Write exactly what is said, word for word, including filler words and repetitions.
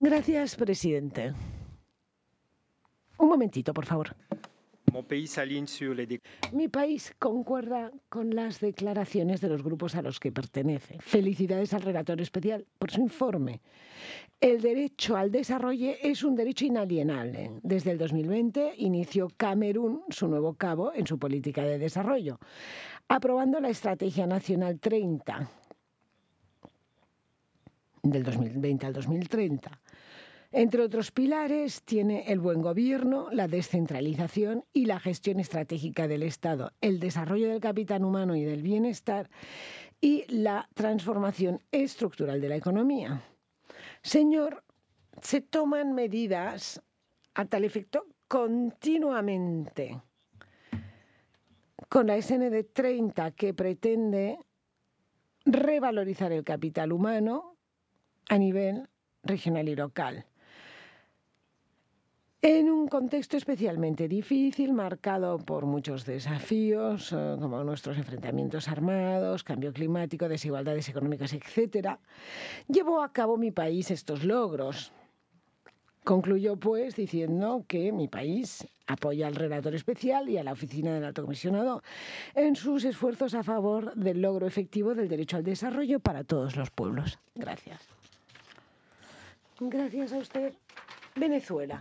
Gracias, presidente. Un momentito, por favor. Mon pays s'aligne sur les déc- Mi país concuerda con las declaraciones de los grupos a los que pertenece. Felicidades al relator especial por su informe. El derecho al desarrollo es un derecho inalienable. Desde el dos mil veinte inició Camerún su nuevo cabo en su política de desarrollo, aprobando la Estrategia Nacional treinta del dos mil veinte al dos mil treinta. Entre otros pilares tiene el buen gobierno, la descentralización y la gestión estratégica del Estado, el desarrollo del capital humano y del bienestar y la transformación estructural de la economía. Señor, se toman medidas a tal efecto continuamente. Con la S N D treinta, que pretende revalorizar el capital humano a nivel regional y local. En un contexto especialmente difícil, marcado por muchos desafíos, eh, como nuestros enfrentamientos armados, cambio climático, desigualdades económicas, etcétera, llevó a cabo mi país estos logros. Concluyó, pues, diciendo que mi país apoya al relator especial y a la Oficina del Alto Comisionado en sus esfuerzos a favor del logro efectivo del derecho al desarrollo para todos los pueblos. Gracias. Gracias a usted. Venezuela.